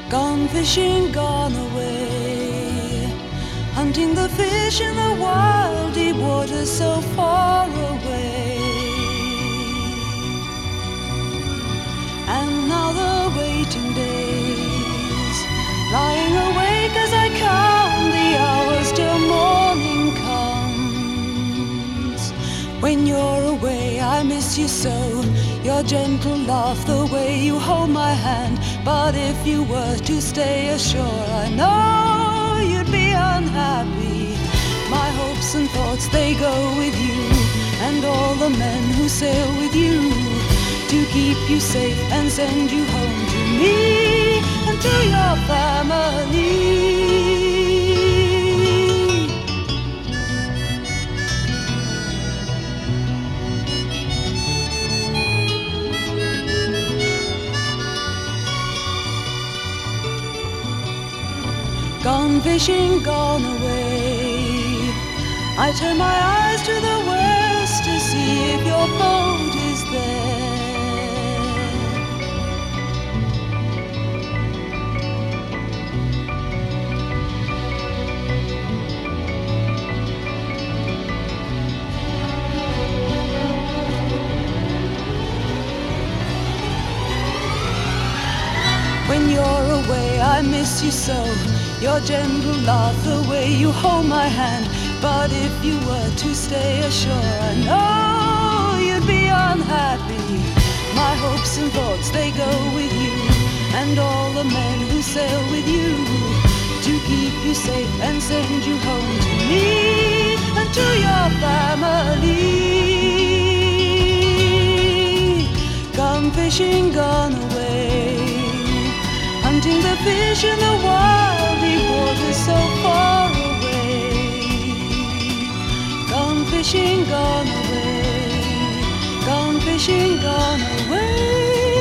Gone fishing, gone away, hunting the fish in the wild, deep waters so far away. And now the waiting days, lying awake as I count the hours till morning comes. When you're away, I miss you so, your gentle laugh, the way you hold my hand. But if you were to stay ashore, I know you'd be unhappy. My hopes and thoughts, they go with you, and all the men who sail with you, to keep you safe and send you home to me and to your family. Gone fishing, gone away, I turn my eyes to the west to see if your boat is there. When you're away, I miss you so, your gentle laugh, the way you hold my hand. But if you were to stay ashore, I know you'd be unhappy. My hopes and thoughts, they go with you, and all the men who sail with you, to keep you safe and send you home to me and to your family. Gone fishing, gone away, hunting the fish in the wild, deep waters so far away. Gone fishing, gone away, gone fishing, gone away.